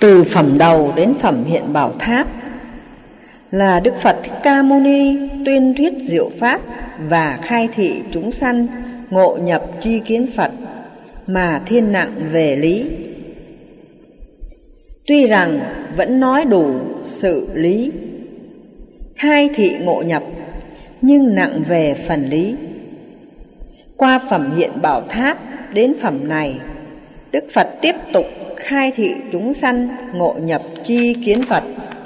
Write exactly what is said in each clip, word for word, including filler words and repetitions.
Từ phẩm đầu đến phẩm hiện Bảo Tháp là Đức Phật Thích Ca Mâu Ni tuyên thuyết diệu pháp và khai thị chúng sanh ngộ nhập tri kiến Phật mà thiên nặng về lý. Tuy rằng vẫn nói đủ sự lý, khai thị ngộ nhập, nhưng nặng về phần lý. Qua phẩm hiện Bảo Tháp đến phẩm này, Đức Phật tiếp tục khai thị chúng sanh ngộ nhập tri kiến Phật,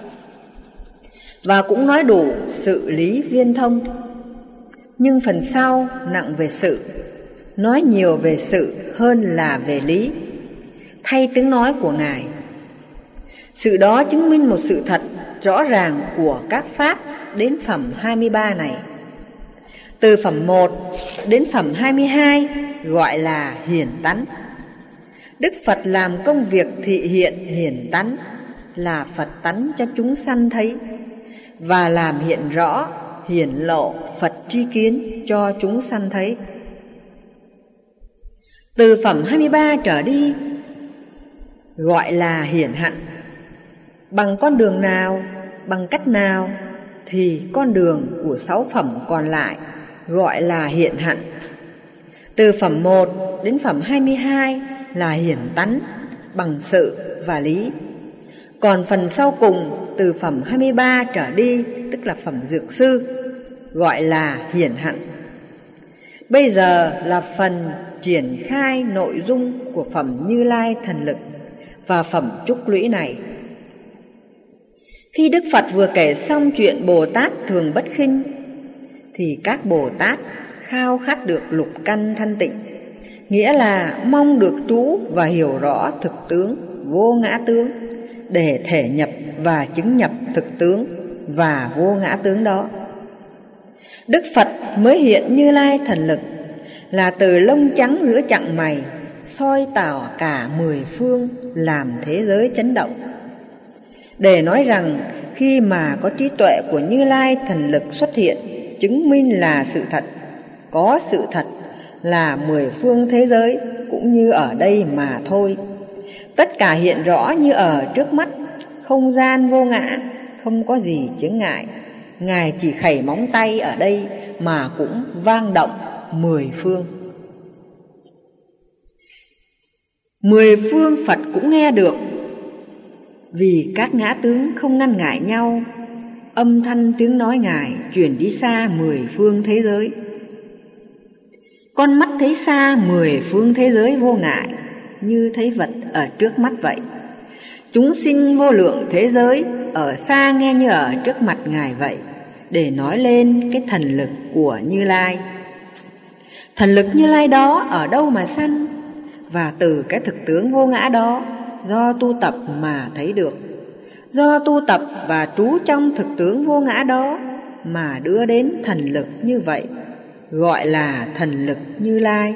và cũng nói đủ sự lý viên thông. Nhưng phần sau nặng về sự, nói nhiều về sự hơn là về lý, thay tiếng nói của Ngài. Sự đó chứng minh một sự thật rõ ràng của các pháp đến phẩm hai mươi ba này. Từ phẩm một đến phẩm hai mươi hai gọi là hiển tánh. Đức Phật làm công việc thị hiện hiển tánh là Phật tánh cho chúng sanh thấy, và làm hiện rõ hiển lộ Phật tri kiến cho chúng sanh thấy. Từ phẩm hai mươi ba trở đi gọi là hiển hạnh. Bằng con đường nào, bằng cách nào, thì con đường của sáu phẩm còn lại gọi là hiện hạnh. Từ phẩm một đến phẩm hai mươi hai là hiển tánh bằng sự và lý. Còn phần sau cùng từ phẩm hai mươi ba trở đi, tức là phẩm dược sư, gọi là hiển hạnh. Bây giờ là phần triển khai nội dung của phẩm Như Lai Thần Lực và phẩm Trúc Lũy này. Khi Đức Phật vừa kể xong chuyện Bồ Tát thường bất khinh, thì các Bồ Tát khao khát được lục căn thanh tịnh, nghĩa là mong được trú và hiểu rõ thực tướng vô ngã tướng, để thể nhập và chứng nhập thực tướng và vô ngã tướng đó. Đức Phật mới hiện Như Lai Thần Lực là từ lông trắng giữa chặng mày soi tỏ cả mười phương, làm thế giới chấn động, để nói rằng khi mà có trí tuệ của Như Lai Thần Lực xuất hiện, chứng minh là sự thật, có sự thật là mười phương thế giới cũng như ở đây mà thôi. Tất cả hiện rõ như ở trước mắt, không gian vô ngã, không có gì chướng ngại. Ngài chỉ khẩy móng tay ở đây mà cũng vang động mười phương. Mười phương Phật cũng nghe được, vì các ngã tướng không ngăn ngại nhau. Âm thanh tiếng nói Ngài truyền đi xa mười phương thế giới. Con mắt thấy xa mười phương thế giới vô ngại, như thấy vật ở trước mắt vậy. Chúng sinh vô lượng thế giới ở xa nghe như ở trước mặt Ngài vậy, để nói lên cái thần lực của Như Lai. Thần lực Như Lai đó ở đâu mà sanh? Và từ cái thực tướng vô ngã đó, do tu tập mà thấy được. Do tu tập và trú trong thực tướng vô ngã đó mà đưa đến thần lực như vậy, gọi là thần lực Như Lai.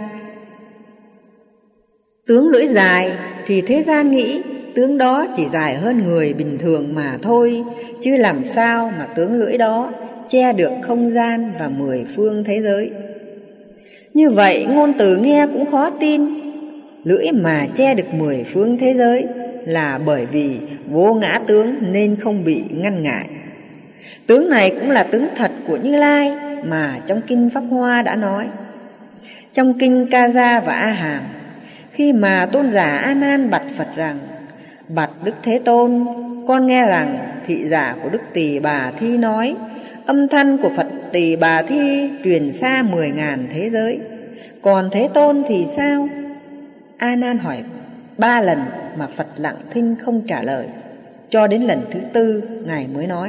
Tướng lưỡi dài thì thế gian nghĩ tướng đó chỉ dài hơn người bình thường mà thôi, chứ làm sao mà tướng lưỡi đó che được không gian và mười phương thế giới. Như vậy ngôn từ nghe cũng khó tin. Lưỡi mà che được mười phương thế giới là bởi vì vô ngã tướng nên không bị ngăn ngại. Tướng này cũng là tướng thật của Như Lai mà trong Kinh Pháp Hoa đã nói. Trong Kinh Ca Gia và A Hàm, khi mà tôn giả A Nan bạch Phật rằng: bạch Đức Thế Tôn, con nghe rằng thị giả của Đức Tỳ Bà Thi nói, âm thanh của Phật Tỳ Bà Thi truyền xa mười ngàn thế giới, còn Thế Tôn thì sao? A Nan hỏi ba lần mà Phật lặng thinh không trả lời, cho đến lần thứ tư Ngài mới nói: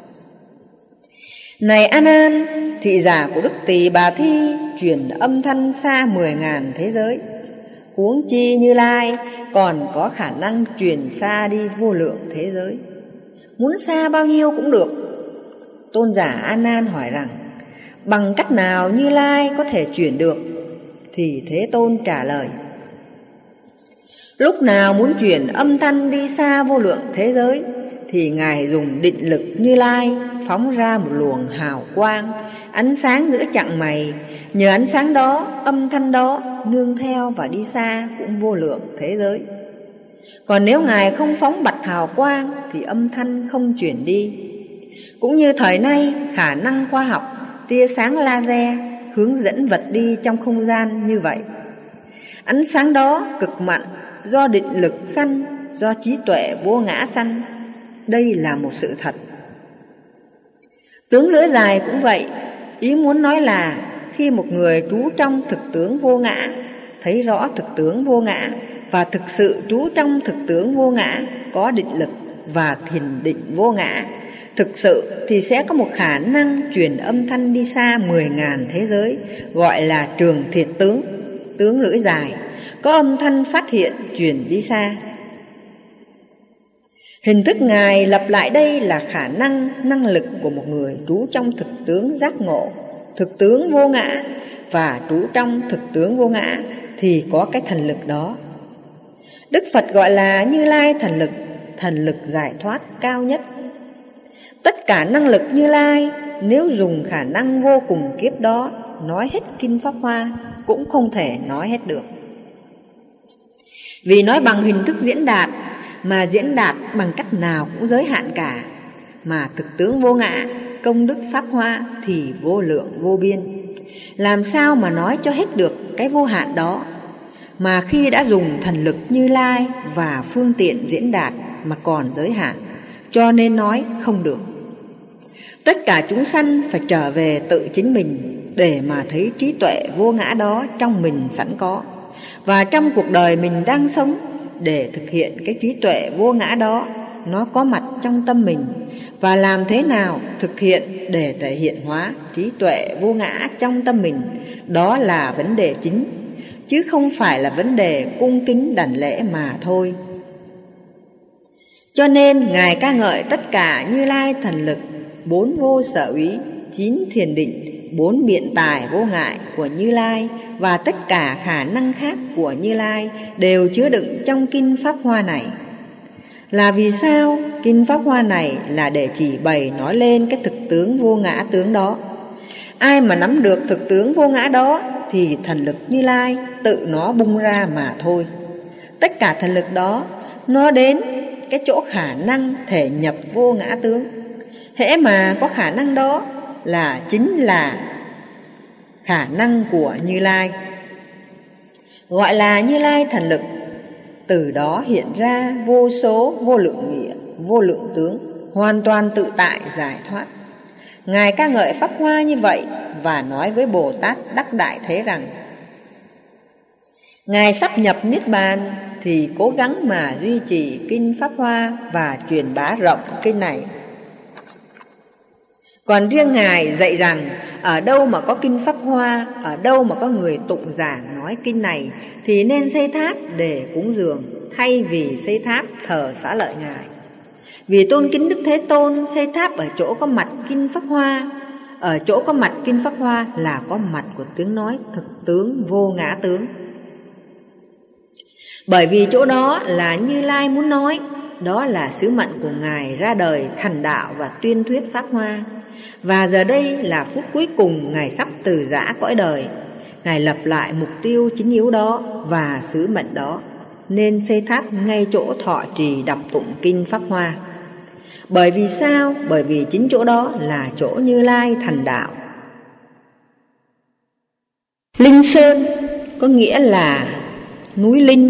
này A Nan, thị giả của Đức Tỳ Bà Thi truyền âm thanh xa mười ngàn thế giới, huống chi Như Lai còn có khả năng truyền xa đi vô lượng thế giới, muốn xa bao nhiêu cũng được. Tôn giả A Nan hỏi rằng: bằng cách nào Như Lai có thể truyền được? Thì Thế Tôn trả lời: lúc nào muốn truyền âm thanh đi xa vô lượng thế giới, thì Ngài dùng định lực Như Lai phóng ra một luồng hào quang, ánh sáng giữa chặng mày. Nhờ ánh sáng đó, âm thanh đó nương theo và đi xa cũng vô lượng thế giới. Còn nếu Ngài không phóng bạch hào quang thì âm thanh không chuyển đi. Cũng như thời nay, khả năng khoa học, tia sáng laser hướng dẫn vật đi trong không gian như vậy. Ánh sáng đó cực mạnh do định lực sanh, do trí tuệ vô ngã sanh. Đây là một sự thật. Tướng lưỡi dài cũng vậy. Ý muốn nói là khi một người trú trong thực tướng vô ngã, thấy rõ thực tướng vô ngã và thực sự trú trong thực tướng vô ngã, có định lực và thiền định vô ngã, thực sự thì sẽ có một khả năng truyền âm thanh đi xa mười ngàn thế giới, gọi là trường thiệt tướng, tướng lưỡi dài, có âm thanh phát hiện truyền đi xa. Hình thức Ngài lập lại đây là khả năng, năng lực của một người trú trong thực tướng giác ngộ, thực tướng vô ngã, và trú trong thực tướng vô ngã thì có cái thần lực đó. Đức Phật gọi là Như Lai thần lực, thần lực giải thoát cao nhất. Tất cả năng lực Như Lai, nếu dùng khả năng vô cùng kiếp đó nói hết kinh Pháp Hoa cũng không thể nói hết được. Vì nói bằng hình thức diễn đạt, mà diễn đạt bằng cách nào cũng giới hạn cả. Mà thực tướng vô ngã, công đức Pháp Hoa thì vô lượng vô biên. Làm sao mà nói cho hết được cái vô hạn đó? Mà khi đã dùng thần lực Như Lai và phương tiện diễn đạt mà còn giới hạn, cho nên nói không được. Tất cả chúng sanh phải trở về tự chính mình để mà thấy trí tuệ vô ngã đó trong mình sẵn có. Và trong cuộc đời mình đang sống, để thực hiện cái trí tuệ vô ngã đó, nó có mặt trong tâm mình. Và làm thế nào thực hiện để thể hiện hóa trí tuệ vô ngã trong tâm mình, đó là vấn đề chính, chứ không phải là vấn đề cung kính đảnh lễ mà thôi. Cho nên Ngài ca ngợi tất cả Như Lai thần lực, bốn vô sở úy, chín thiền định, bốn biện tài vô ngại của Như Lai và tất cả khả năng khác của Như Lai đều chứa đựng trong kinh Pháp Hoa này. Là vì sao? Kinh Pháp Hoa này là để chỉ bày nói lên cái thực tướng vô ngã tướng đó. Ai mà nắm được thực tướng vô ngã đó thì thần lực Như Lai tự nó bung ra mà thôi. Tất cả thần lực đó nó đến cái chỗ khả năng thể nhập vô ngã tướng. Hễ mà có khả năng đó là chính là khả năng của Như Lai, gọi là Như Lai thần lực. Từ đó hiện ra vô số vô lượng nghĩa, vô lượng tướng, hoàn toàn tự tại giải thoát. Ngài ca ngợi Pháp Hoa như vậy và nói với Bồ Tát Đắc Đại Thế rằng: Ngài sắp nhập Niết Bàn thì cố gắng mà duy trì kinh Pháp Hoa và truyền bá rộng kinh này. Còn riêng Ngài dạy rằng ở đâu mà có kinh Pháp Hoa, ở đâu mà có người tụng giảng nói kinh này thì nên xây tháp để cúng dường, thay vì xây tháp thờ xá lợi Ngài. Vì tôn kính Đức Thế Tôn, xây tháp ở chỗ có mặt kinh Pháp Hoa. Ở chỗ có mặt kinh Pháp Hoa là có mặt của tiếng nói thực tướng vô ngã tướng. Bởi vì chỗ đó là Như Lai muốn nói, đó là sứ mệnh của Ngài ra đời thành đạo và tuyên thuyết Pháp Hoa. Và giờ đây là phút cuối cùng Ngài sắp từ giã cõi đời. Ngài lập lại mục tiêu chính yếu đó và sứ mệnh đó, nên xây tháp ngay chỗ thọ trì đọc tụng kinh Pháp Hoa. Bởi vì sao? Bởi vì chính chỗ đó là chỗ Như Lai thành đạo. Linh Sơn có nghĩa là núi Linh.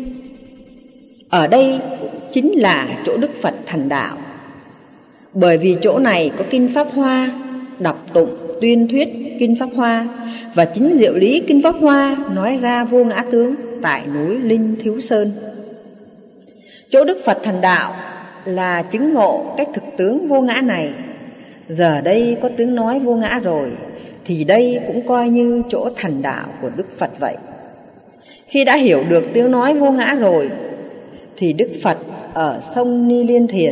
Ở đây chính là chỗ Đức Phật thành đạo. Bởi vì chỗ này có kinh Pháp Hoa, đọc tụng, tuyên thuyết kinh Pháp Hoa. Và chính diệu lý kinh Pháp Hoa nói ra vô ngã tướng tại núi Linh Thiếu Sơn. Chỗ Đức Phật thành đạo là chứng ngộ cái thực tướng vô ngã này. Giờ đây có tiếng nói vô ngã rồi, thì đây cũng coi như chỗ thành đạo của Đức Phật vậy. Khi đã hiểu được tiếng nói vô ngã rồi, thì Đức Phật ở sông Ni Liên Thiền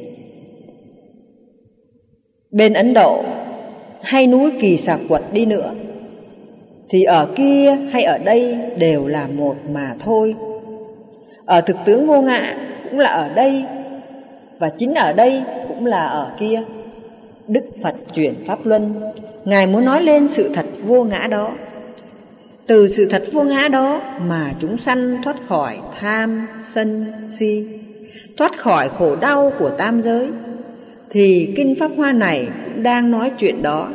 bên Ấn Độ, hay núi Kỳ Xà Quật đi nữa, thì ở kia hay ở đây đều là một mà thôi. Ở thực tướng vô ngã cũng là ở đây, và chính ở đây cũng là ở kia. Đức Phật chuyển pháp luân, Ngài muốn nói lên sự thật vô ngã đó. Từ sự thật vô ngã đó mà chúng sanh thoát khỏi tham, sân, si, thoát khỏi khổ đau của tam giới, thì kinh Pháp Hoa này cũng đang nói chuyện đó.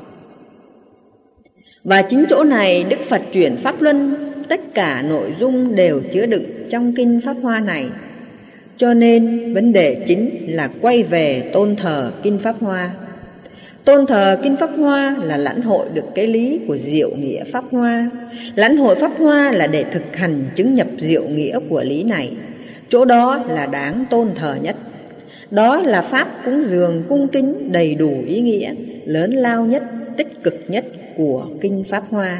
Và chính chỗ này Đức Phật chuyển Pháp Luân, tất cả nội dung đều chứa đựng trong kinh Pháp Hoa này. Cho nên vấn đề chính là quay về tôn thờ kinh Pháp Hoa. Tôn thờ kinh Pháp Hoa là lãnh hội được cái lý của diệu nghĩa Pháp Hoa. Lãnh hội Pháp Hoa là để thực hành chứng nhập diệu nghĩa của lý này. Chỗ đó là đáng tôn thờ nhất. Đó là pháp cúng dường cung kính đầy đủ ý nghĩa, lớn lao nhất, tích cực nhất của kinh Pháp Hoa.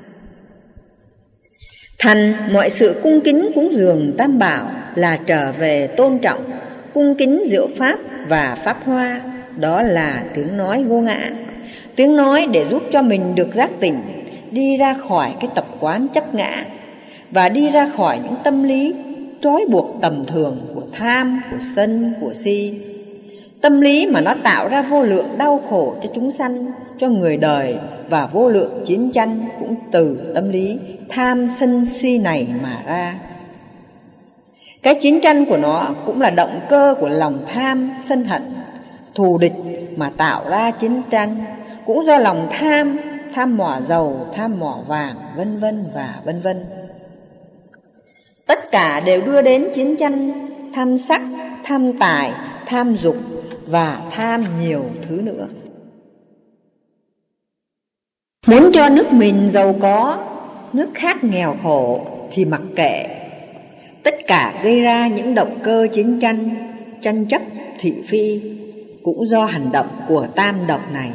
Thành mọi sự cung kính cúng dường Tam Bảo là trở về tôn trọng, cung kính diệu Pháp và Pháp Hoa. Đó là tiếng nói vô ngã, tiếng nói để giúp cho mình được giác tỉnh, đi ra khỏi cái tập quán chấp ngã, và đi ra khỏi những tâm lý trói buộc tầm thường của tham, của sân, của si. Tâm lý mà nó tạo ra vô lượng đau khổ cho chúng sanh, cho người đời, và vô lượng chiến tranh cũng từ tâm lý tham sân si này mà ra. Cái chiến tranh của nó cũng là động cơ của lòng tham, sân hận, thù địch mà tạo ra chiến tranh, cũng do lòng tham, tham mỏ dầu, tham mỏ vàng, vân vân và vân vân. Tất cả đều đưa đến chiến tranh, tham sắc, tham tài, tham dục và tham nhiều thứ nữa. Muốn cho nước mình giàu có, nước khác nghèo khổ thì mặc kệ. Tất cả gây ra những động cơ chiến tranh, tranh chấp, thị phi cũng do hành động của tam độc này.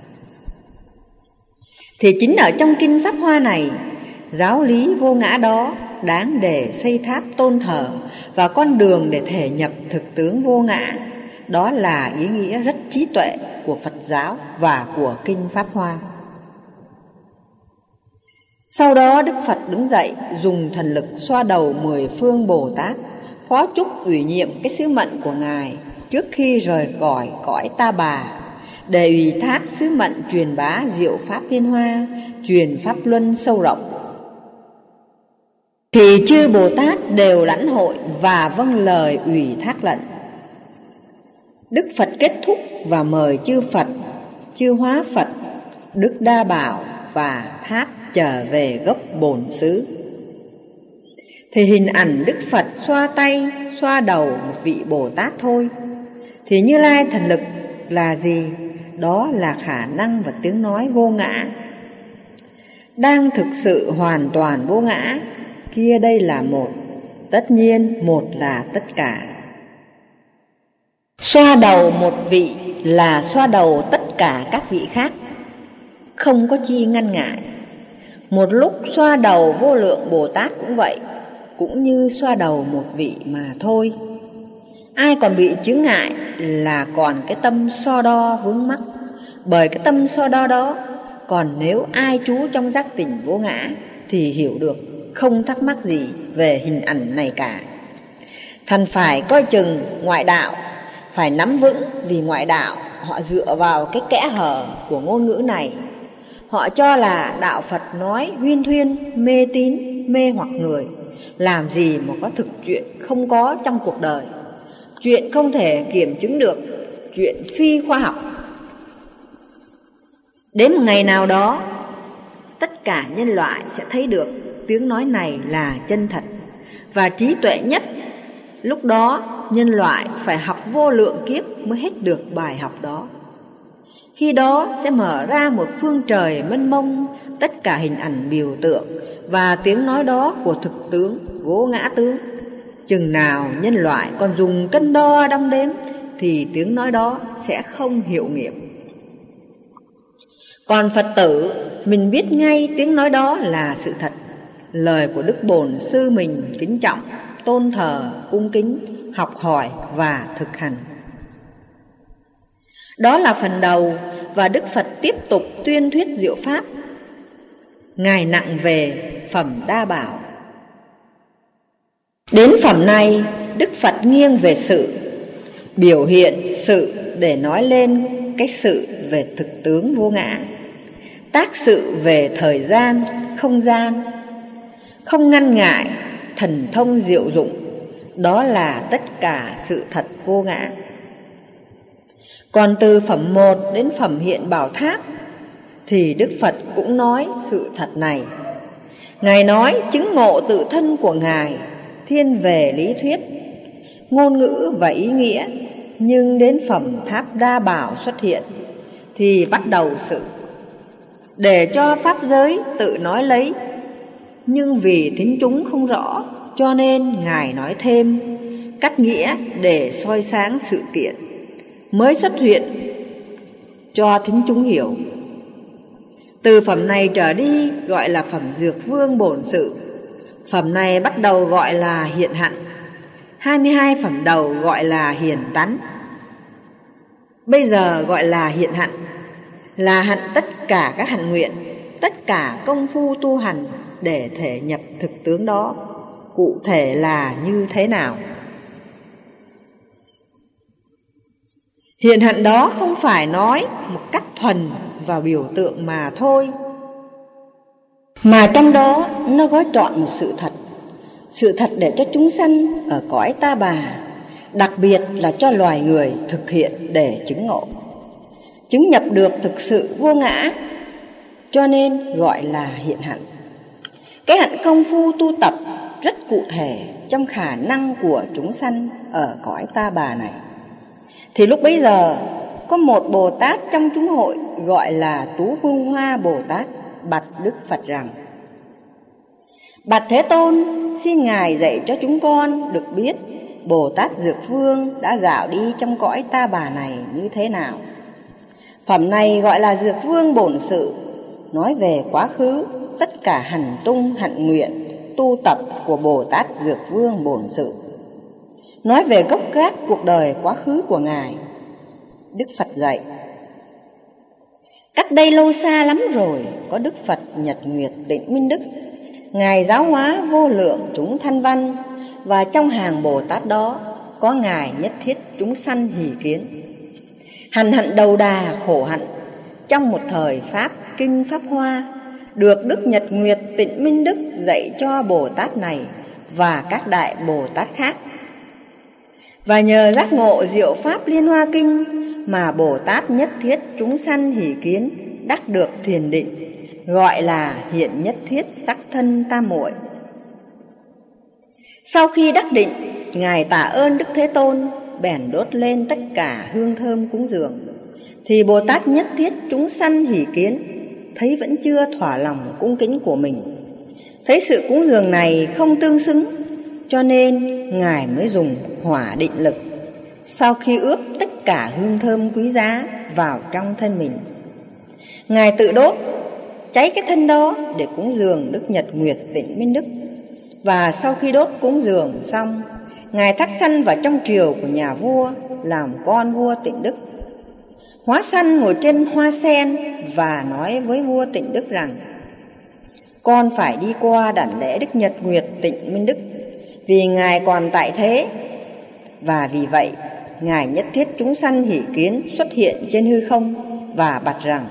Thì chính ở trong kinh Pháp Hoa này, giáo lý vô ngã đó đáng để xây tháp tôn thờ và con đường để thể nhập thực tướng vô ngã. Đó là ý nghĩa rất trí tuệ của Phật giáo và của kinh Pháp Hoa. Sau đó Đức Phật đứng dậy, dùng thần lực xoa đầu mười phương Bồ Tát, phó chúc ủy nhiệm cái sứ mệnh của Ngài trước khi rời khỏi cõi Ta Bà, để ủy thác sứ mệnh truyền bá diệu pháp Liên Hoa, truyền pháp luân sâu rộng. Thì chư Bồ Tát đều lãnh hội và vâng lời ủy thác lệnh. Đức Phật kết thúc và mời chư Phật, chư Hóa Phật, Đức Đa Bảo và Thác trở về gốc bổn xứ. Thì hình ảnh Đức Phật xoa tay, xoa đầu một vị Bồ Tát thôi. Thì Như Lai thần lực là gì? Đó là khả năng và tiếng nói vô ngã, đang thực sự hoàn toàn vô ngã. Kia đây là một, tất nhiên một là tất cả. Xoa đầu một vị là xoa đầu tất cả các vị khác, không có chi ngăn ngại. Một lúc xoa đầu vô lượng Bồ Tát cũng vậy, cũng như xoa đầu một vị mà thôi. Ai còn bị chướng ngại là còn cái tâm so đo vướng mắc. Bởi cái tâm so đo đó, còn nếu ai trú trong giác tỉnh vô ngã thì hiểu được, không thắc mắc gì về hình ảnh này cả. Thần phải coi chừng ngoại đạo, phải nắm vững, vì ngoại đạo họ dựa vào cái kẽ hở của ngôn ngữ này. Họ cho là đạo Phật nói huyên thuyên, mê tín, mê hoặc người. Làm gì mà có thực chuyện không có trong cuộc đời, chuyện không thể kiểm chứng được, chuyện phi khoa học. Đến một ngày nào đó, tất cả nhân loại sẽ thấy được tiếng nói này là chân thật và trí tuệ nhất. Lúc đó nhân loại phải học vô lượng kiếp mới hết được bài học đó. Khi đó sẽ mở ra một phương trời mênh mông, tất cả hình ảnh biểu tượng và tiếng nói đó của thực tướng, vô ngã tướng. Chừng nào nhân loại còn dùng cân đo đong đếm thì tiếng nói đó sẽ không hiệu nghiệm. Còn Phật tử, mình biết ngay tiếng nói đó là sự thật. Lời của Đức Bổn Sư mình kính trọng, tôn thờ, cung kính, học hỏi và thực hành. Đó là phần đầu, và Đức Phật tiếp tục tuyên thuyết diệu pháp. Ngài nặng về phẩm Đa Bảo. Đến phẩm này, Đức Phật nghiêng về sự, biểu hiện sự để nói lên cái sự về thực tướng vô ngã, tác sự về thời gian, không gian, không ngăn ngại, thần thông diệu dụng, đó là tất cả sự thật vô ngã. Còn từ phẩm một đến phẩm hiện bảo tháp thì Đức Phật cũng nói sự thật này. Ngài nói chứng ngộ tự thân của Ngài thiên về lý thuyết, ngôn ngữ và ý nghĩa, nhưng đến phẩm tháp đa bảo xuất hiện thì bắt đầu sự để cho pháp giới tự nói lấy. Nhưng vì thính chúng không rõ, cho nên Ngài nói thêm cắt nghĩa để soi sáng sự kiện, mới xuất hiện cho thính chúng hiểu. Từ phẩm này trở đi gọi là phẩm Dược Vương bổn sự. Phẩm này bắt đầu gọi là hiện hạnh. hai mươi hai phẩm đầu gọi là hiền tánh. Bây giờ gọi là hiện hạnh, là hạnh tất cả các hạnh nguyện, tất cả công phu tu hành để thể nhập thực tướng đó. Cụ thể là như thế nào? Hiện hạnh đó không phải nói một cách thuần và biểu tượng mà thôi, mà trong đó nó gói trọn một sự thật. Sự thật để cho chúng sanh ở cõi ta bà, đặc biệt là cho loài người thực hiện để chứng ngộ, chứng nhập được thực sự vô ngã, cho nên gọi là hiện hạnh. Cái hạnh công phu tu tập rất cụ thể trong khả năng của chúng sanh ở cõi ta bà này. Thì lúc bấy giờ có một Bồ Tát trong chúng hội gọi là Tú Phương Hoa Bồ Tát bạch Đức Phật rằng: Bạch Thế Tôn, xin Ngài dạy cho chúng con được biết Bồ Tát Dược Vương đã dạo đi trong cõi ta bà này như thế nào. Phẩm này gọi là Dược Vương bổn sự, nói về quá khứ tất cả hành tung hạnh nguyện tu tập của Bồ Tát Dược Vương bổn sự, nói về gốc gác cuộc đời quá khứ của Ngài. Đức Phật dạy: cách đây lâu xa lắm rồi, có Đức Phật Nhật Nguyệt Tịnh Minh Đức, Ngài giáo hóa vô lượng chúng thanh văn, và trong hàng Bồ Tát đó có Ngài nhất thiết chúng sanh hỷ kiến. Hành hạnh đầu đà khổ hạnh trong một thời Pháp Kinh Pháp Hoa, được Đức Nhật Nguyệt Tịnh Minh Đức dạy cho Bồ Tát này và các đại Bồ Tát khác. Và nhờ giác ngộ diệu Pháp Liên Hoa Kinh mà Bồ Tát nhất thiết chúng sanh hỷ kiến, đắc được thiền định, gọi là hiện nhất thiết sắc thân tam muội. Sau khi đắc định, Ngài tạ ơn Đức Thế Tôn, bèn đốt lên tất cả hương thơm cúng dường. Thì Bồ Tát nhất thiết chúng sanh hỷ kiến, thấy vẫn chưa thỏa lòng cung kính của mình, thấy sự cúng dường này không tương xứng, cho nên Ngài mới dùng hỏa định lực. Sau khi ướp tất cả hương thơm quý giá vào trong thân mình, Ngài tự đốt cháy cái thân đó để cúng dường Đức Nhật Nguyệt Tịnh Minh Đức. Và sau khi đốt cúng dường xong, Ngài thác sanh vào trong triều của nhà vua, làm con vua Tịnh Đức. Hóa sanh ngồi trên hoa sen và nói với vua Tịnh Đức rằng: con phải đi qua đảnh lễ Đức Nhật Nguyệt Tịnh Minh Đức, vì Ngài còn tại thế. Và vì vậy Ngài nhất thiết chúng sanh hỷ kiến xuất hiện trên hư không và bạch rằng: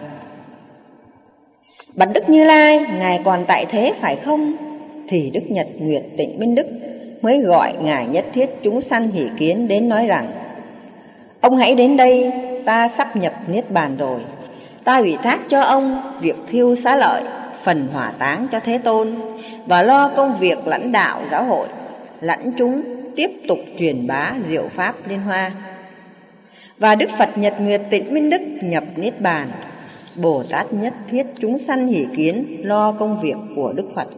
bạch Đức Như Lai, Ngài còn tại thế phải không? Thì Đức Nhật Nguyệt Tịnh Minh Đức mới gọi Ngài nhất thiết chúng sanh hỷ kiến đến nói rằng: ông hãy đến đây, ta sắp nhập niết bàn rồi. Ta ủy thác cho ông việc thiêu xá lợi, phần hỏa táng cho Thế Tôn, và lo công việc lãnh đạo giáo hội, lãnh chúng tiếp tục truyền bá diệu pháp Liên Hoa. Và Đức Phật Nhật Nguyệt Tịnh Minh Đức nhập niết bàn. Bồ Tát nhất thiết chúng sanh hỷ kiến lo công việc của Đức Phật.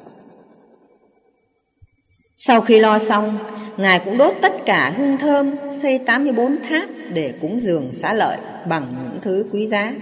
Sau khi lo xong, Ngài cũng đốt tất cả hương thơm, xây tám mươi bốn tháp để cúng dường xá lợi bằng những thứ quý giá.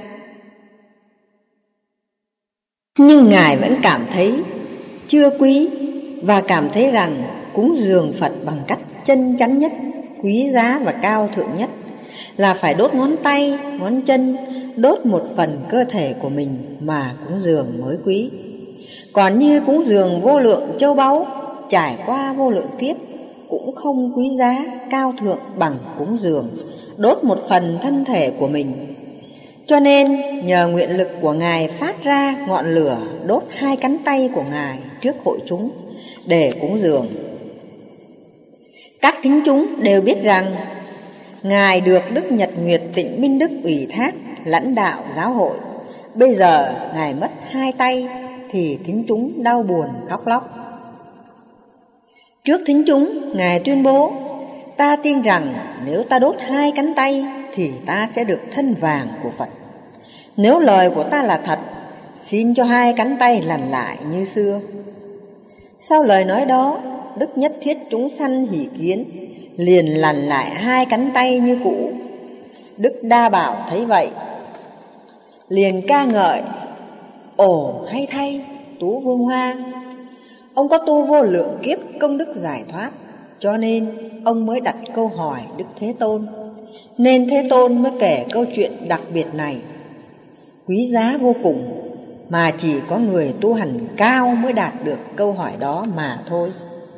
Nhưng Ngài vẫn cảm thấy chưa quý, và cảm thấy rằng cúng dường Phật bằng cách chân chánh nhất, quý giá và cao thượng nhất là phải đốt ngón tay, ngón chân, đốt một phần cơ thể của mình mà cúng dường mới quý. Còn như cúng dường vô lượng châu báu trải qua vô lượng kiếp cũng không quý giá cao thượng bằng cúng dường đốt một phần thân thể của mình. Cho nên nhờ nguyện lực của Ngài phát ra ngọn lửa đốt hai cánh tay của Ngài trước hội chúng để cúng dường. Các thính chúng đều biết rằng Ngài được Đức Nhật Nguyệt Tịnh Minh Đức ủy thác lãnh đạo giáo hội. Bây giờ Ngài mất hai tay thì thính chúng đau buồn khóc lóc. Trước thính chúng, Ngài tuyên bố: ta tin rằng nếu ta đốt hai cánh tay thì ta sẽ được thân vàng của Phật. Nếu lời của ta là thật, xin cho hai cánh tay lành lại như xưa. Sau lời nói đó, Đức Nhất Thiết Chúng Sanh Hỷ Kiến liền lành lại hai cánh tay như cũ. Đức Đa Bảo thấy vậy, liền ca ngợi: ồ hay thay, Tú Vương Hoa! Ông có tu vô lượng kiếp công đức giải thoát, cho nên ông mới đặt câu hỏi Đức Thế Tôn. Nên Thế Tôn mới kể câu chuyện đặc biệt này, quý giá vô cùng, mà chỉ có người tu hành cao mới đạt được câu hỏi đó mà thôi.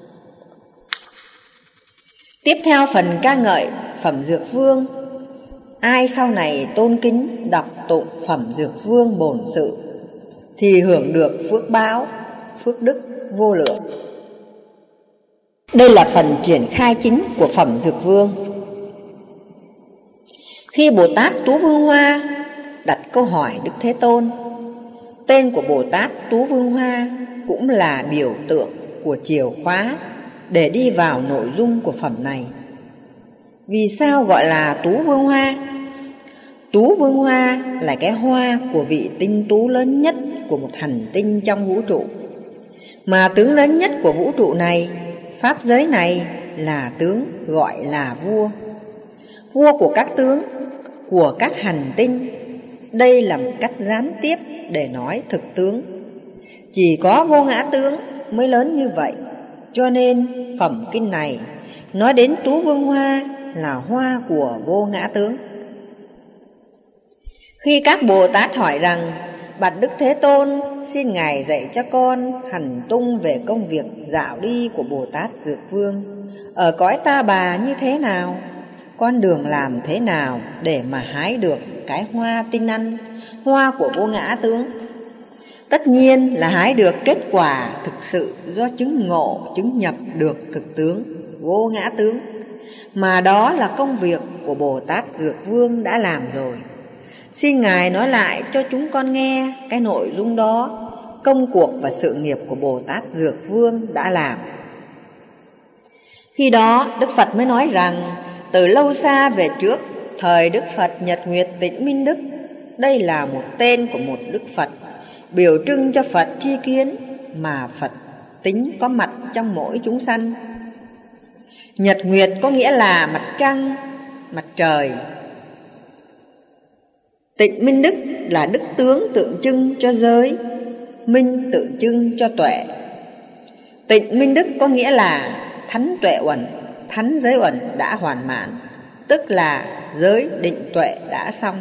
Tiếp theo phần ca ngợi Phẩm Dược Vương. Ai sau này tôn kính đọc tụng Phẩm Dược Vương bổn sự thì hưởng được phước báo, phước đức vô lượng. Đây là phần triển khai chính của Phẩm Dược Vương. Khi Bồ Tát Tú Vương Hoa đặt câu hỏi Đức Thế Tôn, tên của Bồ Tát Tú Vương Hoa cũng là biểu tượng của chìa khóa để đi vào nội dung của phẩm này. Vì sao gọi là Tú Vương Hoa? Tú Vương Hoa là cái hoa của vị tinh tú lớn nhất của một hành tinh trong vũ trụ. Mà tướng lớn nhất của vũ trụ này, pháp giới này, là tướng gọi là vua. Vua của các tướng, của các hành tinh. Đây là một cách gián tiếp để nói thực tướng. Chỉ có vô ngã tướng mới lớn như vậy. Cho nên phẩm kinh này nói đến Tú Vương Hoa là hoa của vô ngã tướng. Khi các Bồ Tát hỏi rằng: bạch Đức Thế Tôn, xin Ngài dạy cho con hành tung về công việc dạo đi của Bồ Tát Dược Vương ở cõi Ta Bà như thế nào? Con đường làm thế nào để mà hái được cái hoa tinh anh, hoa của vô ngã tướng? Tất nhiên là hái được kết quả thực sự do chứng ngộ, chứng nhập được thực tướng, vô ngã tướng. Mà đó là công việc của Bồ Tát Dược Vương đã làm rồi. Xin Ngài nói lại cho chúng con nghe cái nội dung đó, công cuộc và sự nghiệp của Bồ Tát Dược Vương đã làm. Khi đó Đức Phật mới nói rằng: từ lâu xa về trước, thời Đức Phật Nhật Nguyệt Tịnh Minh Đức, đây là một tên của một Đức Phật, biểu trưng cho Phật tri kiến, mà Phật tính có mặt trong mỗi chúng sanh. Nhật Nguyệt có nghĩa là mặt trăng, mặt trời. Tịnh Minh Đức là đức tướng tượng trưng cho giới, minh tượng trưng cho tuệ. Tịnh Minh Đức có nghĩa là thánh tuệ uẩn, thánh giới uẩn đã hoàn mãn, tức là giới định tuệ đã xong.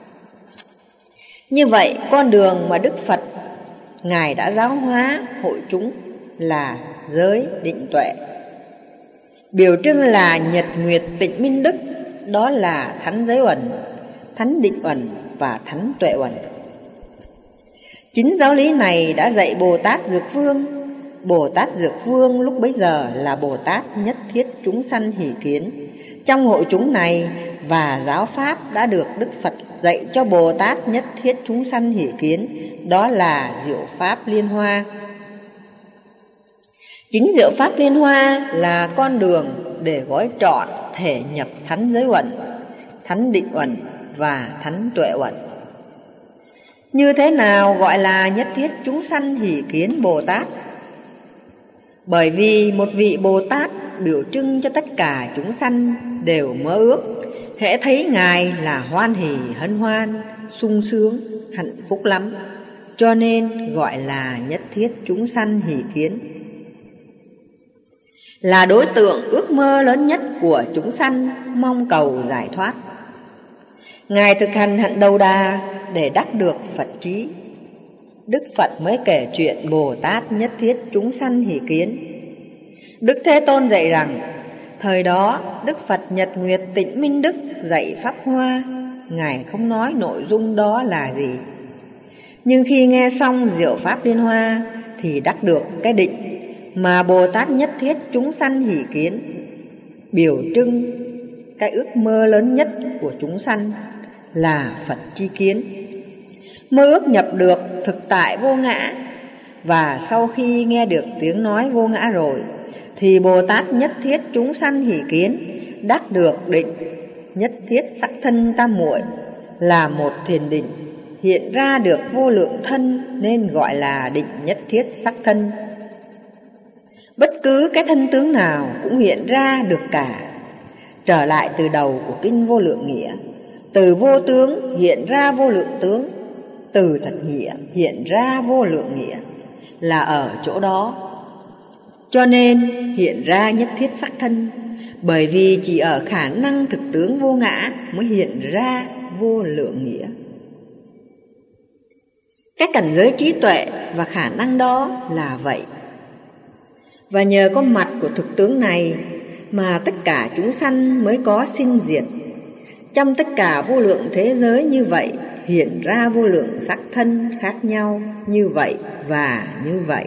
Như vậy, con đường mà Đức Phật Ngài đã giáo hóa hội chúng là giới định tuệ. Biểu trưng là Nhật Nguyệt Tịnh Minh Đức, đó là thánh giới uẩn, thánh định uẩn và thánh tuệ uẩn. Chính giáo lý này đã dạy Bồ Tát Dược Vương. Bồ Tát Dược Vương lúc bấy giờ là Bồ Tát Nhất Thiết Chúng Sanh Hỷ Kiến. Trong hội chúng này và giáo pháp đã được Đức Phật dạy cho Bồ Tát Nhất Thiết Chúng Sanh Hỷ Kiến, đó là Diệu Pháp Liên Hoa. Chính Diệu Pháp Liên Hoa là con đường để gói trọn thể nhập thánh giới uẩn, thánh định uẩn và thánh tuệ uẩn. Như thế nào gọi là Nhất Thiết Chúng Sanh Hỷ Kiến Bồ Tát? Bởi vì một vị Bồ Tát biểu trưng cho tất cả chúng sanh đều mơ ước, hễ thấy Ngài là hoan hỷ hân hoan, sung sướng, hạnh phúc lắm, cho nên gọi là Nhất Thiết Chúng Sanh Hỷ Kiến. Là đối tượng ước mơ lớn nhất của chúng sanh mong cầu giải thoát. Ngài thực hành hạnh đầu đà để đắc được Phật trí. Đức Phật mới kể chuyện Bồ Tát Nhất Thiết Chúng Sanh Hỷ Kiến. Đức Thế Tôn dạy rằng, thời đó Đức Phật Nhật Nguyệt Tịnh Minh Đức dạy Pháp Hoa, Ngài không nói nội dung đó là gì. Nhưng khi nghe xong Diệu Pháp Liên Hoa thì đắc được cái định mà Bồ Tát Nhất Thiết Chúng Sanh Hỷ Kiến. biểu trưng cái ước mơ lớn nhất của chúng sanh là Phật tri kiến. Mơ ước nhập được thực tại vô ngã, và sau khi nghe được tiếng nói vô ngã rồi thì Bồ Tát nhất thiết chúng sanh hỷ kiến, đắc được định nhất thiết sắc thân tam muội, là một thiền định, hiện ra được vô lượng thân, nên gọi là định nhất thiết sắc thân. Bất cứ cái thân tướng nào cũng hiện ra được cả. Trở lại từ đầu của kinh Vô Lượng Nghĩa, từ vô tướng hiện ra vô lượng tướng, từ thật nghĩa hiện ra vô lượng nghĩa, là ở chỗ đó. Cho nên hiện ra nhất thiết sắc thân, bởi vì chỉ ở khả năng thực tướng vô ngã mới hiện ra vô lượng nghĩa. Cái cảnh giới trí tuệ và khả năng đó là vậy. Và nhờ có mặt của thực tướng này mà tất cả chúng sanh mới có sinh diệt. Trong tất cả vô lượng thế giới như vậy hiện ra vô lượng sắc thân khác nhau như vậy và như vậy.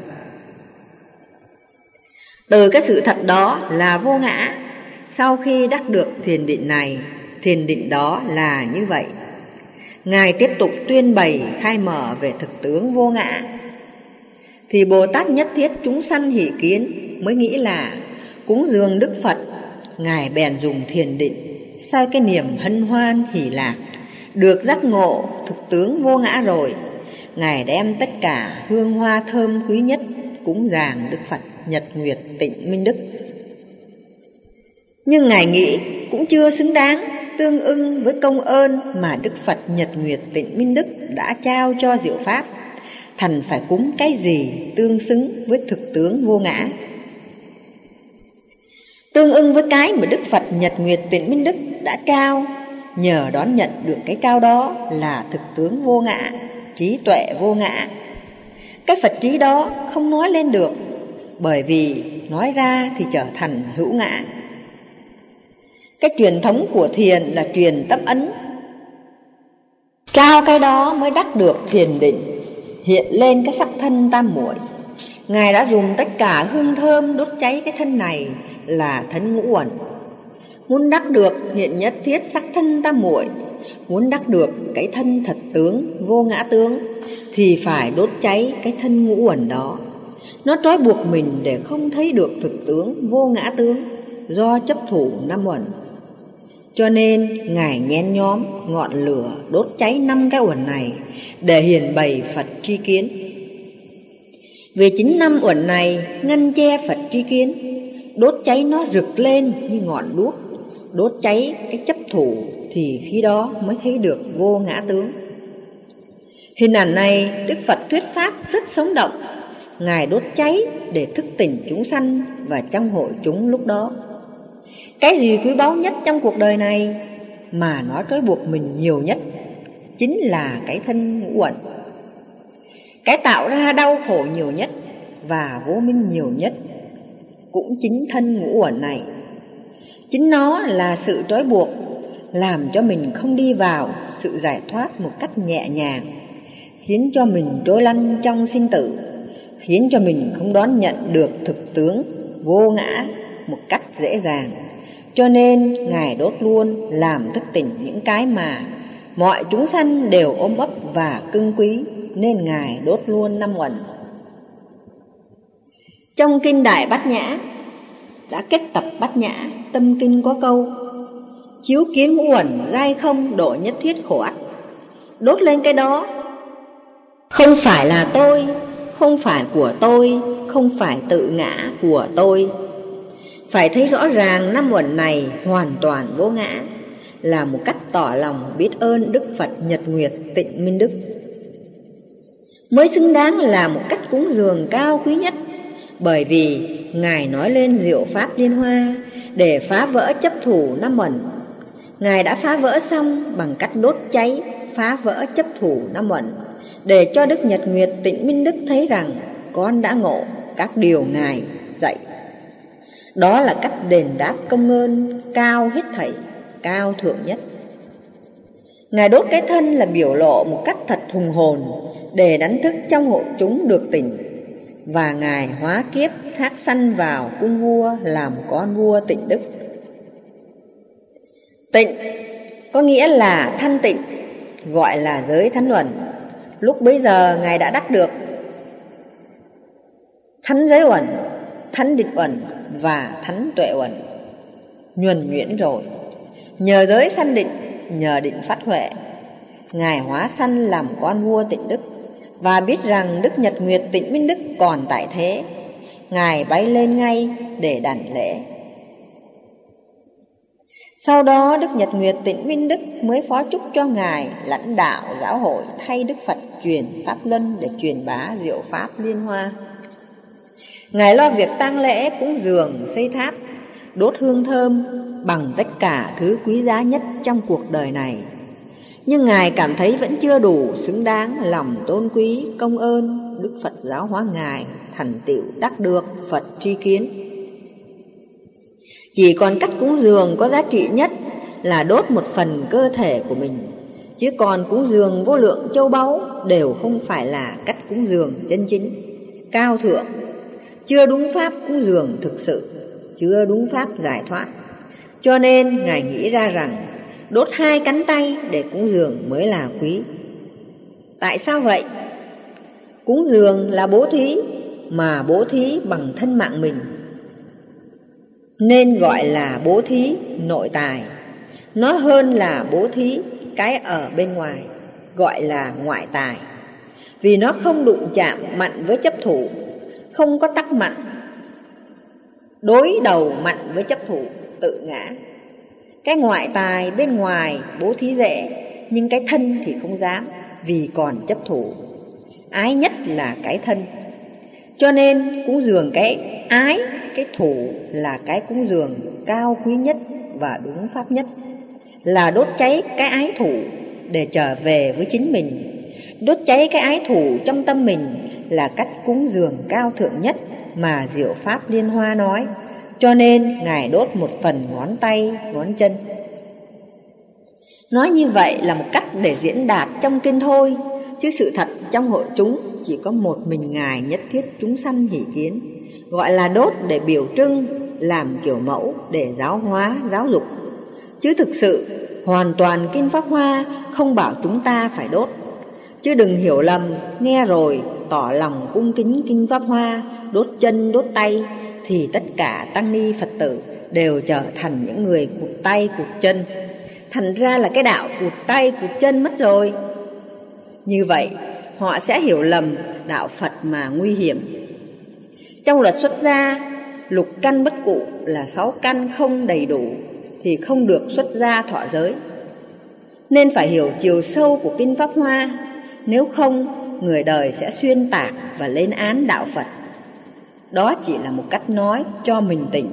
Từ cái sự thật đó là vô ngã, sau khi đắc được thiền định này, thiền định đó là như vậy, Ngài tiếp tục tuyên bày khai mở về thực tướng vô ngã, thì Bồ Tát nhất thiết chúng sanh hỷ kiến mới nghĩ là cúng dường Đức Phật. Ngài bèn dùng thiền định sai cái niềm hân hoan hỷ lạc, được giác ngộ thực tướng vô ngã rồi, Ngài đem tất cả hương hoa thơm quý nhất cúng dường Đức Phật Nhật Nguyệt Tịnh Minh Đức. Nhưng Ngài nghĩ cũng chưa xứng đáng tương ưng với công ơn mà Đức Phật Nhật Nguyệt Tịnh Minh Đức đã trao cho diệu pháp, thành phải cúng cái gì tương xứng với thực tướng vô ngã. Tương ưng với cái mà Đức Phật Nhật Nguyệt Tịnh Minh Đức đã trao, nhờ đón nhận được cái trao đó là thực tướng vô ngã, trí tuệ vô ngã. Cái Phật trí đó không nói lên được, bởi vì nói ra thì trở thành hữu ngã. Cái truyền thống của thiền là truyền tâm ấn, trao cái đó mới đắc được thiền định, hiện lên cái sắc thân tam muội. Ngài đã dùng tất cả hương thơm đốt cháy cái thân này là thân ngũ uẩn. Muốn đắc được hiện nhất thiết sắc thân tam muội, muốn đắc được cái thân thật tướng vô ngã tướng, thì phải đốt cháy cái thân ngũ uẩn đó. Nó trói buộc mình để không thấy được thực tướng vô ngã tướng do chấp thủ năm uẩn. Cho nên Ngài nhen nhóm ngọn lửa đốt cháy năm cái uẩn này để hiển bày Phật tri kiến. Vì chính năm uẩn này ngăn che Phật tri kiến, đốt cháy nó rực lên như ngọn đuốc, đốt cháy cái chấp thủ, thì khi đó mới thấy được vô ngã tướng. Hình ảnh này Đức Phật thuyết pháp rất sống động. Ngài đốt cháy để thức tỉnh chúng sanh và trong hội chúng lúc đó. Cái gì quý báu nhất trong cuộc đời này mà nó trói buộc mình nhiều nhất chính là cái thân ngũ uẩn. Cái tạo ra đau khổ nhiều nhất và vô minh nhiều nhất cũng chính thân ngũ uẩn này. Chính nó là sự trói buộc, làm cho mình không đi vào sự giải thoát một cách nhẹ nhàng, khiến cho mình trôi lăn trong sinh tử, khiến cho mình không đón nhận được thực tướng vô ngã một cách dễ dàng. Cho nên Ngài đốt luôn làm thức tỉnh những cái mà mọi chúng sanh đều ôm ấp và cưng quý, nên Ngài đốt luôn năm uẩn. Trong kinh Đại Bát Nhã đã kết tập Bát Nhã tâm kinh có câu: chiếu kiến ngũ uẩn gai không độ nhất thiết khổ ắt. Đốt lên cái đó không phải là tôi, không phải của tôi, không phải tự ngã của tôi. Phải thấy rõ ràng năm uẩn này hoàn toàn vô ngã, là một cách tỏ lòng biết ơn Đức Phật Nhật Nguyệt Tịnh Minh Đức, mới xứng đáng là một cách cúng dường cao quý nhất. Bởi vì Ngài nói lên diệu pháp liên hoa để phá vỡ chấp thủ năm uẩn. Ngài đã phá vỡ xong bằng cách đốt cháy phá vỡ chấp thủ năm uẩn, để cho Đức Nhật Nguyệt Tịnh Minh Đức thấy rằng con đã ngộ các điều Ngài dạy. Đó là cách đền đáp công ơn cao hết thảy, cao thượng nhất. Ngài đốt cái thân là biểu lộ một cách thật hùng hồn để đánh thức trong hội chúng được tỉnh. Và Ngài hóa kiếp thác sanh vào cung vua làm con vua Tịnh Đức. Tịnh có nghĩa là thanh tịnh, gọi là giới thánh uẩn. Lúc bấy giờ Ngài đã đắc được thánh giới uẩn, thánh định uẩn và thánh tuệ uẩn, nhuần nhuyễn rồi. Nhờ giới sanh định, nhờ định phát huệ, Ngài hóa sanh làm con vua Tịnh Đức, và biết rằng Đức Nhật Nguyệt Tịnh Minh Đức còn tại thế. Ngài bay lên ngay để đảnh lễ. Sau đó Đức Nhật Nguyệt Tịnh Minh Đức mới phó chúc cho Ngài lãnh đạo giáo hội thay Đức Phật truyền Pháp Luân để truyền bá diệu Pháp Liên Hoa. Ngài lo việc tang lễ, cúng dường, xây tháp, đốt hương thơm bằng tất cả thứ quý giá nhất trong cuộc đời này. Nhưng Ngài cảm thấy vẫn chưa đủ xứng đáng lòng tôn quý công ơn Đức Phật giáo hóa Ngài thành tựu đắc được Phật tri kiến. Chỉ còn cách cúng dường có giá trị nhất là đốt một phần cơ thể của mình, chứ còn cúng dường vô lượng châu báu đều không phải là cách cúng dường chân chính, cao thượng, chưa đúng pháp cúng dường thực sự, chưa đúng pháp giải thoát. Cho nên Ngài nghĩ ra rằng đốt hai cánh tay để cúng dường mới là quý. Tại sao vậy? Cúng dường là bố thí, mà bố thí bằng thân mạng mình, nên gọi là bố thí nội tài. Nó hơn là bố thí cái ở bên ngoài, gọi là ngoại tài. Vì nó không đụng chạm mặn với chấp thủ, không có tắc mặn, đối đầu mặn với chấp thủ, tự ngã. Cái ngoại tài bên ngoài bố thí dễ, nhưng cái thân thì không dám, vì còn chấp thủ. Ái nhất là cái thân. Cho nên cúng dường cái ái, cái thủ là cái cúng dường cao quý nhất và đúng pháp nhất. Là đốt cháy cái ái thủ để trở về với chính mình. Đốt cháy cái ái thủ trong tâm mình là cách cúng dường cao thượng nhất mà diệu Pháp Liên Hoa nói. Cho nên Ngài đốt một phần ngón tay, ngón chân. Nói như vậy là một cách để diễn đạt trong kinh thôi, chứ sự thật trong hội chúng chỉ có một mình Ngài nhất thiết chúng sanh hỷ kiến, gọi là đốt để biểu trưng, làm kiểu mẫu để giáo hóa, giáo dục. Chứ thực sự hoàn toàn Kinh Pháp Hoa không bảo chúng ta phải đốt. Chứ đừng hiểu lầm, nghe rồi tỏ lòng cung kính Kinh Pháp Hoa, đốt chân đốt tay, thì tất cả tăng ni Phật tử đều trở thành những người cụt tay cụt chân. Thành ra là cái đạo cụt tay cụt chân mất rồi. Như vậy họ sẽ hiểu lầm đạo Phật mà nguy hiểm. Trong luật xuất gia, lục căn bất cụ là sáu căn không đầy đủ thì không được xuất gia thọ giới. Nên phải hiểu chiều sâu của Kinh Pháp Hoa, nếu không người đời sẽ xuyên tạc và lên án đạo Phật. Đó chỉ là một cách nói cho mình tỉnh.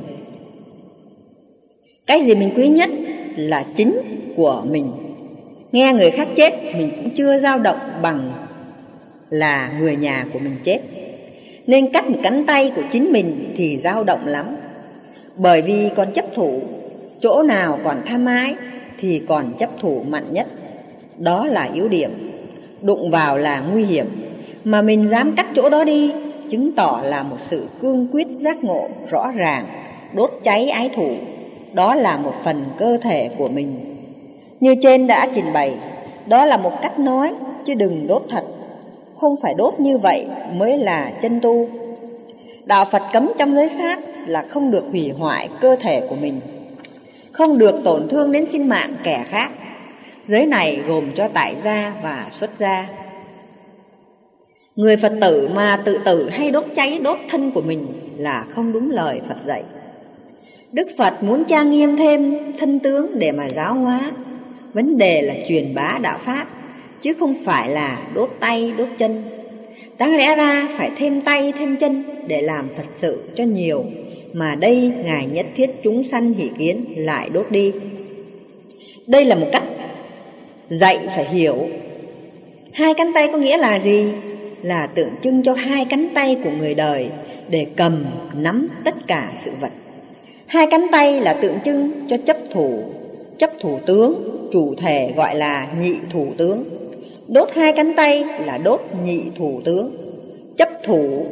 Cái gì mình quý nhất là chính của mình. Nghe người khác chết mình cũng chưa dao động bằng là người nhà của mình chết. Nên cắt một cánh tay của chính mình thì dao động lắm. Bởi vì còn chấp thủ, chỗ nào còn tham ái thì còn chấp thủ mạnh nhất. Đó là yếu điểm, đụng vào là nguy hiểm. Mà mình dám cắt chỗ đó đi, chứng tỏ là một sự cương quyết giác ngộ rõ ràng. Đốt cháy ái thủ, đó là một phần cơ thể của mình. Như trên đã trình bày, đó là một cách nói, chứ đừng đốt thật. Không phải đốt như vậy mới là chân tu. Đạo Phật cấm trong giới sát là không được hủy hoại cơ thể của mình, không được tổn thương đến sinh mạng kẻ khác. Giới này gồm cho tại gia và xuất gia. Người Phật tử mà tự tử hay đốt cháy đốt thân của mình là không đúng lời Phật dạy. Đức Phật muốn trang nghiêm thêm thân tướng để mà giáo hóa. Vấn đề là truyền bá đạo Pháp, chứ không phải là đốt tay đốt chân. Đáng lẽ ra phải thêm tay thêm chân để làm Phật sự cho nhiều, mà đây Ngài nhất thiết chúng sanh hỷ kiến lại đốt đi. Đây là một cách dạy phải hiểu. Hai cánh tay có nghĩa là gì? Là tượng trưng cho hai cánh tay của người đời để cầm nắm tất cả sự vật. Hai cánh tay là tượng trưng cho chấp thủ, chấp thủ tướng, chủ thể gọi là nhị thủ tướng. Đốt hai cánh tay là đốt nhị thủ tướng, chấp thủ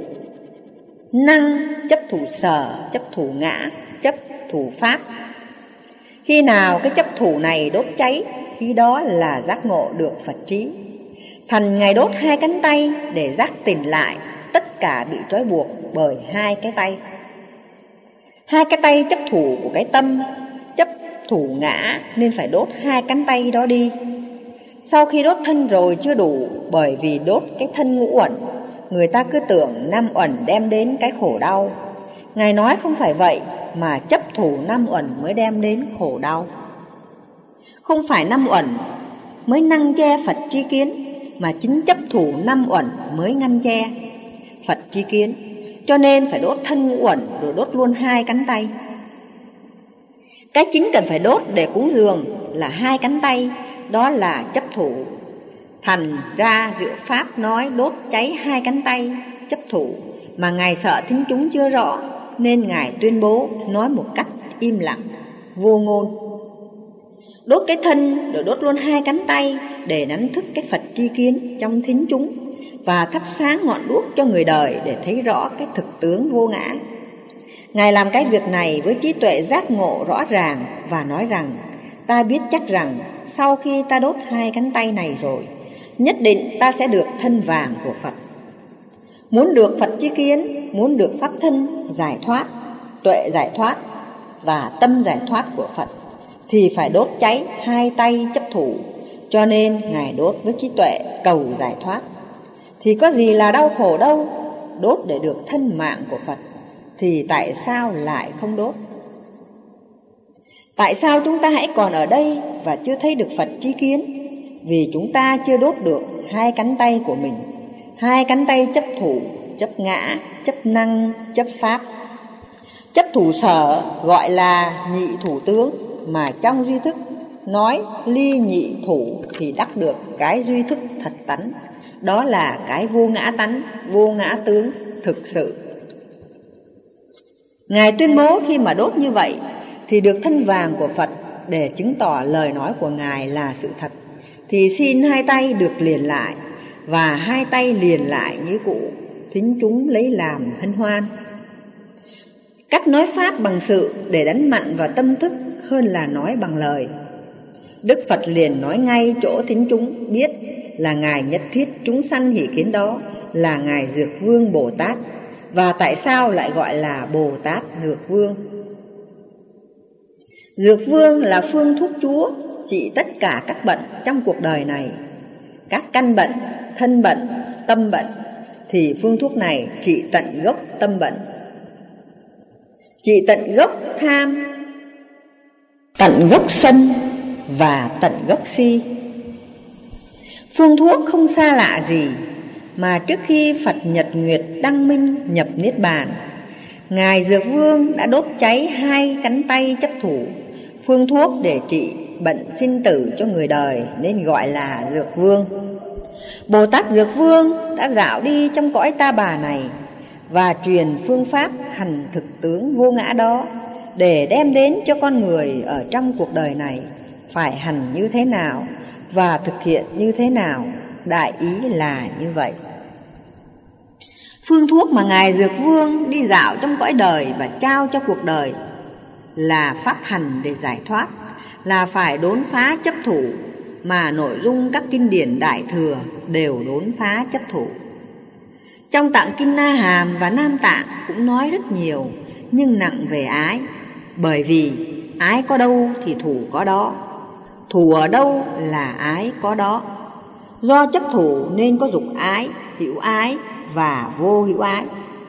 năng, chấp thủ sở, chấp thủ ngã, chấp thủ pháp. Khi nào cái chấp thủ này đốt cháy, khi đó là giác ngộ được Phật trí. Thành Ngài đốt hai cánh tay để giác tỉnh lại tất cả bị trói buộc bởi hai cái tay. Hai cái tay chấp thủ của cái tâm, chấp thủ ngã nên phải đốt hai cánh tay đó đi. Sau khi đốt thân rồi chưa đủ, bởi vì đốt cái thân ngũ uẩn, người ta cứ tưởng năm uẩn đem đến cái khổ đau. Ngài nói không phải vậy, mà chấp thủ năm uẩn mới đem đến khổ đau. Không phải năm uẩn mới ngăn che Phật tri kiến, mà chính chấp thủ năm uẩn mới ngăn che Phật tri kiến. Cho nên phải đốt thân ngũ uẩn rồi đốt luôn hai cánh tay. Cái chính cần phải đốt để cúng dường là hai cánh tay, đó là chấp thủ. Thành ra Diệu Pháp nói đốt cháy hai cánh tay chấp thủ, mà Ngài sợ thính chúng chưa rõ, nên Ngài tuyên bố nói một cách im lặng, vô ngôn. Đốt cái thân rồi đốt luôn hai cánh tay để đánh thức cái Phật tri kiến trong thính chúng, và thắp sáng ngọn đuốc cho người đời để thấy rõ cái thực tướng vô ngã. Ngài làm cái việc này với trí tuệ giác ngộ rõ ràng và nói rằng: ta biết chắc rằng sau khi ta đốt hai cánh tay này rồi, nhất định ta sẽ được thân vàng của Phật. Muốn được Phật tri kiến, muốn được pháp thân giải thoát, tuệ giải thoát và tâm giải thoát của Phật, thì phải đốt cháy hai tay chấp thủ. Cho nên Ngài đốt với trí tuệ cầu giải thoát. Thì có gì là đau khổ đâu, đốt để được thân mạng của Phật, thì tại sao lại không đốt? Tại sao chúng ta hãy còn ở đây và chưa thấy được Phật tri kiến? Vì chúng ta chưa đốt được hai cánh tay của mình. Hai cánh tay chấp thủ, chấp ngã, chấp năng, chấp pháp. Chấp thủ sở gọi là nhị thủ tướng, mà trong duy thức nói ly nhị thủ thì đắc được cái duy thức thật tánh. Đó là cái vô ngã tánh, vô ngã tướng thực sự. Ngài tuyên bố khi mà đốt như vậy thì được thân vàng của Phật, để chứng tỏ lời nói của Ngài là sự thật. Thì xin hai tay được liền lại, và hai tay liền lại như cũ, thính chúng lấy làm hân hoan. Cách nói pháp bằng sự để đánh mặn vào tâm thức hơn là nói bằng lời. Đức Phật liền nói ngay chỗ thính chúng biết là Ngài nhất thiết chúng sanh hỷ kiến đó là Ngài Dược Vương Bồ Tát. Và tại sao lại gọi là Bồ Tát Dược Vương? Dược Vương là phương thuốc chúa trị tất cả các bệnh trong cuộc đời này. Các căn bệnh, thân bệnh, tâm bệnh, thì phương thuốc này trị tận gốc tâm bệnh, trị tận gốc tham, tận gốc sân và tận gốc si. Phương thuốc không xa lạ gì, mà trước khi Phật Nhật Nguyệt Đăng Minh nhập Niết Bàn, Ngài Dược Vương đã đốt cháy hai cánh tay chấp thủ, phương thuốc để trị bệnh sinh tử cho người đời, nên gọi là Dược Vương. Bồ Tát Dược Vương đã dạo đi trong cõi ta bà này và truyền phương pháp hành thực tướng vô ngã đó, để đem đến cho con người ở trong cuộc đời này phải hành như thế nào và thực hiện như thế nào. Đại ý là như vậy. Phương thuốc mà Ngài Dược Vương đi dạo trong cõi đời và trao cho cuộc đời là pháp hành để giải thoát, là phải đốn phá chấp thủ, mà nội dung các kinh điển Đại Thừa đều đốn phá chấp thủ. Trong Tạng Kinh Na Hàm và Nam Tạng cũng nói rất nhiều, nhưng nặng về ái. Bởi vì ái có đâu thì thủ có đó, thủ ở đâu là ái có đó. Do chấp thủ nên có dục ái, hữu ái và vô hữu ái.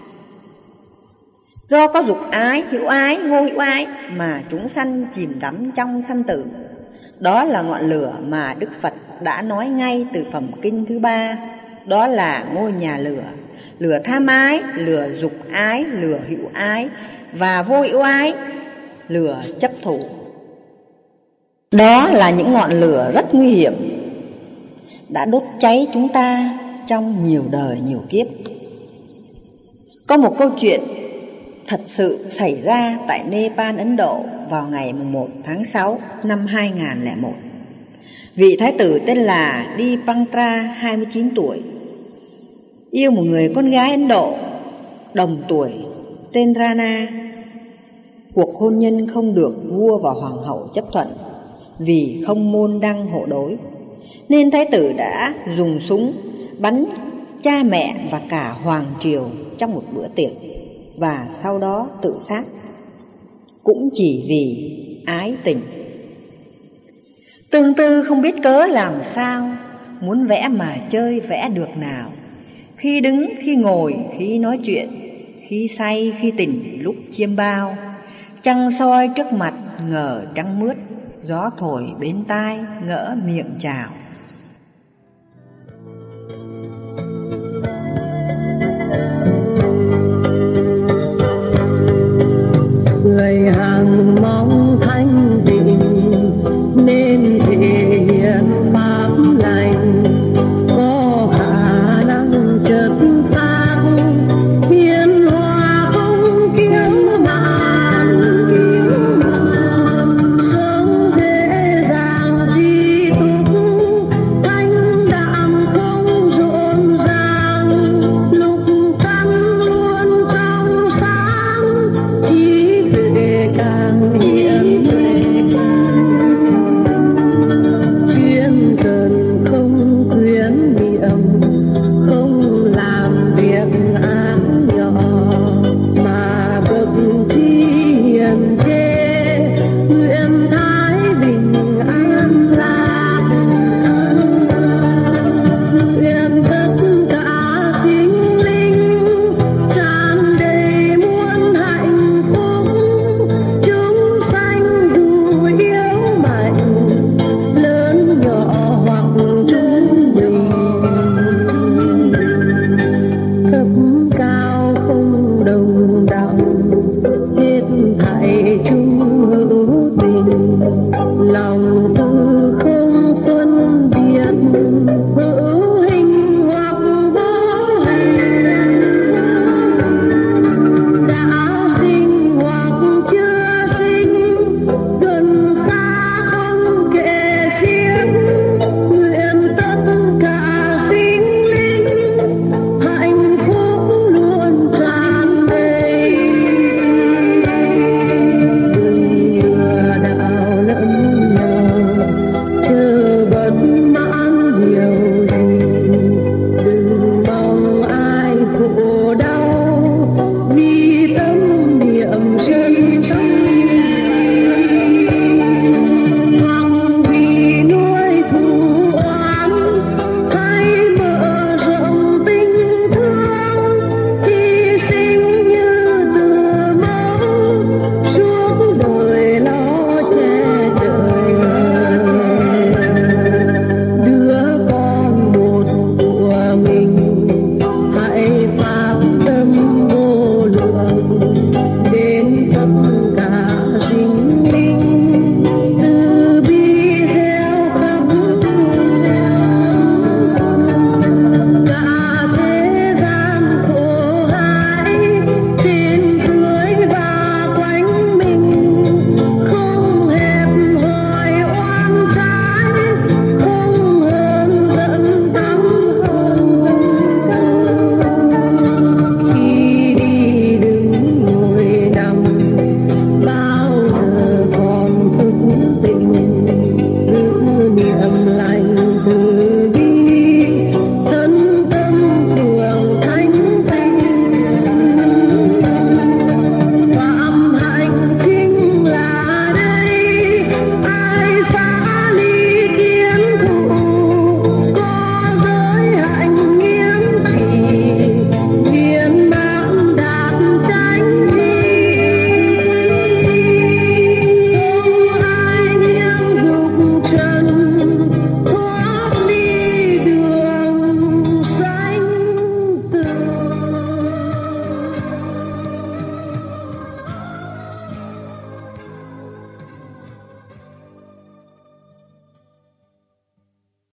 Do có dục ái, hữu ái, vô hữu ái mà chúng sanh chìm đắm trong sanh tử. Đó là ngọn lửa mà Đức Phật đã nói ngay từ phẩm kinh thứ ba. Đó là ngôi nhà lửa, lửa tham ái, lửa dục ái, lửa hữu ái và vô hữu ái, lửa chấp thủ. Đó là những ngọn lửa rất nguy hiểm, đã đốt cháy chúng ta trong nhiều đời nhiều kiếp. Có một câu chuyện thật sự xảy ra tại Nepal, Ấn Độ vào ngày mùng một tháng sáu năm hai nghìn không trăm lẻ một. Vị thái tử tên là Dipantra, hai mươi chín tuổi, yêu một người con gái Ấn Độ đồng tuổi tên Rana. Cuộc hôn nhân không được vua và hoàng hậu chấp thuận, vì không môn đăng hộ đối, nên thái tử đã dùng súng bắn cha mẹ và cả hoàng triều trong một bữa tiệc, và sau đó tự sát, cũng chỉ vì ái tình. Tương Tư không biết cớ làm sao, muốn vẽ mà chơi vẽ được nào. Khi đứng, khi ngồi, khi nói chuyện, khi say, khi tỉnh, lúc chiêm bao. Trăng soi trước mặt, ngờ trăng mướt, gió thổi bên tai, ngỡ miệng chào.